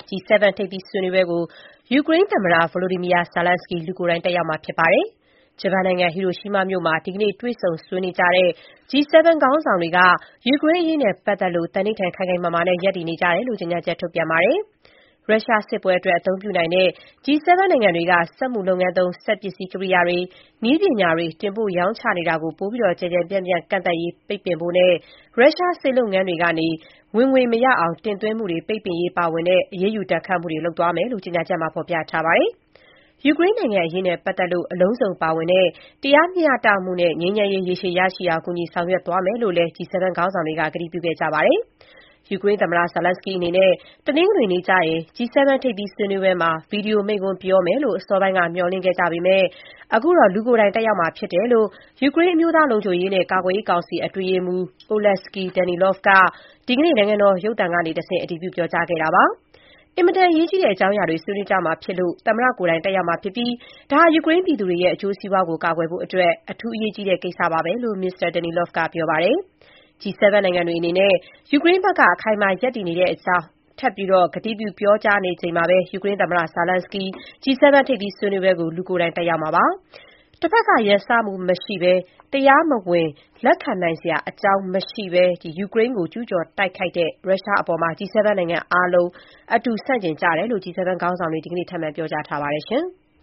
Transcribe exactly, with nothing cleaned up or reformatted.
ဂျီ seven ထိပ်သီးဆွေးနွေးပွဲကို ယူကရိန်းသမ္မတ Volodymyr Zelenskyy လူကိုယ်တိုင်တက်ရောက်မှာဖြစ်ပါတယ်။ ဂျပန်နိုင်ငံ ဟီရိုရှီးမားမြို့မှာ ဒီကနေ့ တွေ့ဆုံဆွေးနွေးကြတဲ့ ဂျီ seven ခေါင်းဆောင်တွေက ယူကရိန်းအရေးနဲ့ပတ်သက်လို့ သန္နိဋ္ဌာန်ခိုင်ခိုင်မာမာနဲ့ ရပ်တည်နေကြတယ်လို့ ကြေညာချက်ထုတ်ပြန်ပါတယ်။ ရုရှားစစ်ပွဲအတွက် အသုံးပြုနိုင်တဲ့ ဂျီ seven နိုင်ငံတွေက စက်မှုလုပ်ငန်းသုံး စက်ပစ္စည်းကိရိယာတွေ၊ နည်းပညာတွေ တင်ပို့ရောင်းချနေတာကို ပိုပြီး ကျယ်ကျယ်ပြန့်ပြန့် ကန့်သတ်ရေး ပိတ်ပင်ဖို့နဲ့ ရုရှားဆေးလုပ်ငန်းတွေကနေ ဝင်ငွေမရအောင် တင်သွင်းမှုတွေ ပိတ်ပင်ရေးပါဝင်တဲ့ အရေးယူဒဏ်ခတ်မှုတွေ လုပ်သွားမယ်လို့ ကြေညာချက်မှာ ဖော်ပြထားပါတယ်။ ယူကရိန်းနိုင်ငံအရေးနဲ့ပတ်သက်လို့ အလုံးစုံပါဝင်တဲ့ တရားမျှတမှုနဲ့ ငြိမ်းချမ်းရေး ရေရှည်ရရှိအောင် ကူညီဆောင်ရွက်သွားမယ်လို့လည်း ဂျီ seven ခေါင်းဆောင်တွေက ကတိပြုခဲ့ကြပါတယ်။ ယူကရိန်းသမ္မတ Zelenskyy အနေနဲ့ တနင်္ဂနွေနေ့ကျရင် ဂျီ seven ထိပ်သီးဆွေးနွေးပွဲမှာ ဗွီဒီယိုမိန့်ခွန်းပြောမယ်လို့ အစောပိုင်းက မျှော်လင့်ခဲ့ကြပေမဲ့ အခုတော့ လူကိုယ်တိုင်တက်ရောက်မှာဖြစ်တယ်လို့ ယူကရိန်း အမျိုးသားလုံခြုံရေးနဲ့ ကာကွယ်ရေးကောင်စီ အတွင်းရေးမှူး Oleksiy Danilov က ဒီကနေ့ နိုင်ငံတော်ရုပ်သံကနေတဆင့် အတည်ပြု ပြောကြားခဲ့တာပါ။ အင်မတန်အရေးကြီးတဲ့အကြောင်းအရာတွေ ဆွေးနွေးကြမှာဖြစ်လို့ သမ္မတကိုယ်တိုင်တက်ရောက်မှာဖြစ်ပြီး ဒါဟာ ယူကရိန်းပြည်သူတွေရဲ့ အကျိုးစီးပွားကို ကာကွယ်ဖို့အတွက် အထူးအရေးကြီးတဲ့ကိစ္စပါပဲလို့ မစ္စတာ Danilov က ပြောပါတယ်။ ဂျီ seven နိုင်ငံတွေအနေနဲ့ ယူကရိန်းဘက်က အခိုင်အမာရပ်တည်နေတဲ့အကြောင်း ထပ်ပြီး ကတိပြုပြောကြားနေချိန်မှာပဲ ယူကရိန်းသမ္မတ Zelenskyy ဂျီ seven ထိပ်သီးဆွေးနွေးပွဲကို လူကိုယ်တိုင်တက်ရောက်မှာပါ။ တဘက်က ရန်စမှုမရှိဘဲ တရားမဝင် လက်ခံနိုင်စရာအကြောင်းမရှိဘဲ ယူကရိန်းကို ကျူးကျော်တိုက်ခိုက်တဲ့ ရုရှားအပေါ် ဂျီ seven နိုင်ငံအားလုံး အတူဆန့်ကျင်ကြတယ်လို့ ဂျီ seven ခေါင်းဆောင်တွေ ဒီကနေ့ ထပ်မံ ပြောကြားထားပါတယ်။